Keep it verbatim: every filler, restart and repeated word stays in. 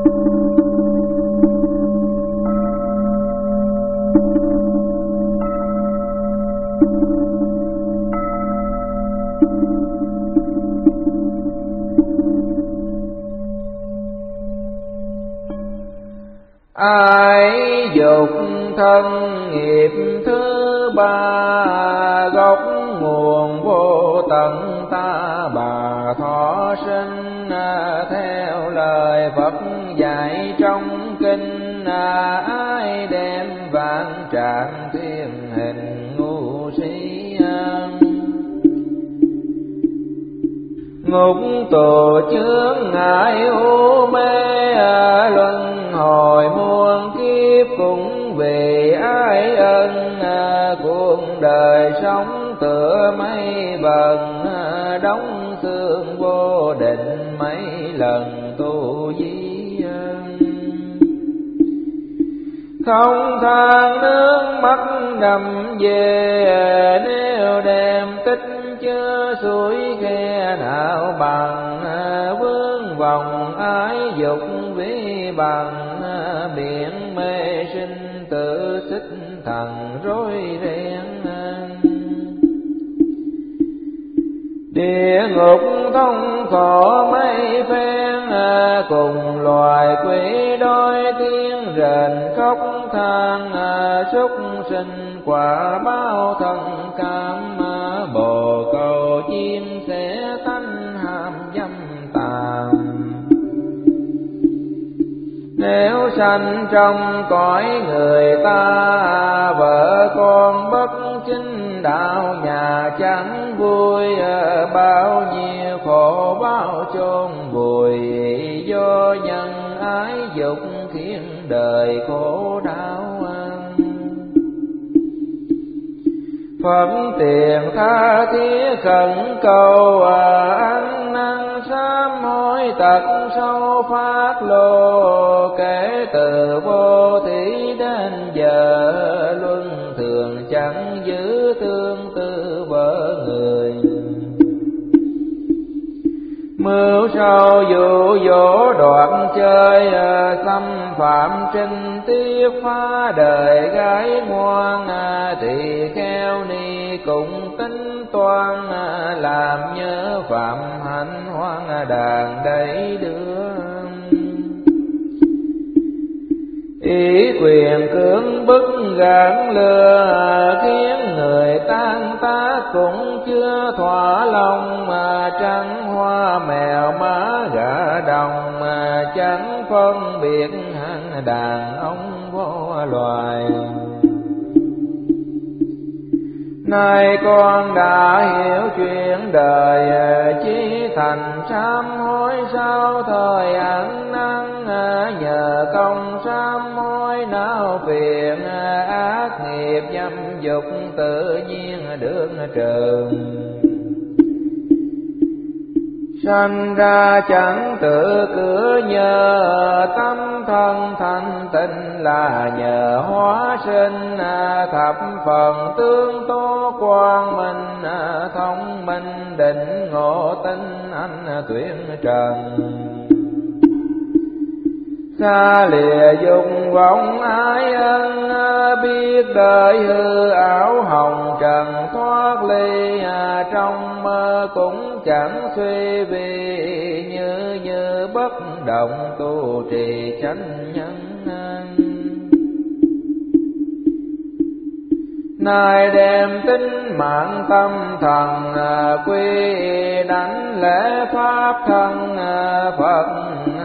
Ai dục thân nghiệp thứ ba, gốc nguồn vô tận ta bà thọ sinh. Theo lời Phật dạy trong kinh, ai đem vạn trạng thiên hình ngu si. Ngục tù chướng ngại u mê, luân hồi muôn kiếp cũng vì ai ân. Cuộc đời sống tựa mây vần, đóng xương vô định mấy lần tu di. Không than nước mắt đầm về, nếu đem tích chứa suối khe nào bằng. Vướng vòng ái dục vi bằng, biển mê sinh tự xích thần rối ren. Địa ngục thông khổ mấy phen, cùng loài quỷ đói tiếng rền khóc than. Súc sinh quả báo thân cam, bồ câu chim sẽ tánh ham dâm tàm. Nếu sanh trong cõi người ta, vợ con bất chính đạo nhà chẳng vui. Bao nhiêu khổ bao chôn vùi, do nhân ái dục khiến đời khổ đau. Phật tiền tha thiết khẩn cầu, ăn năn sám hối tật sâu phát lô. Kể từ vô thí đến giờ, luân thường chẳng giữ tương tư vợ người. Mưu sâu dụ dỗ đoạn chơi, xâm phạm trinh tiết phá đời gái ngoan. Thì kheo ni cũng tính toan, làm nhớ phạm hạnh hoang đàn đẩy đưa. Ý quyền cưỡng bức gạn lừa, khiến người tan tác cũng chưa thỏa lòng. Mà trắng hoa mèo má gà đồng, mà chẳng phân biệt hạng đàn ông vô loài. Nay con đã hiểu chuyện đời, chí thành sám hối sao thời ăn năn. Nhờ công sám hối não phiền, ác nghiệp dâm dục tự nhiên được trừ. Sanh ra chẳng tự cửa nhờ, tâm thân thanh tịnh là nhờ hóa sinh. Thập phần tương tố quang minh, thông minh định ngộ tinh anh tuyển trần. Xa lìa dục vọng ái ân, biết đời hư ảo hồng trần thoát ly. Trong mơ cũng chẳng suy vì, như như bất động tu trì chánh nhân. Nay đem tính mạng tâm thần, quy đánh lễ pháp thân. Phật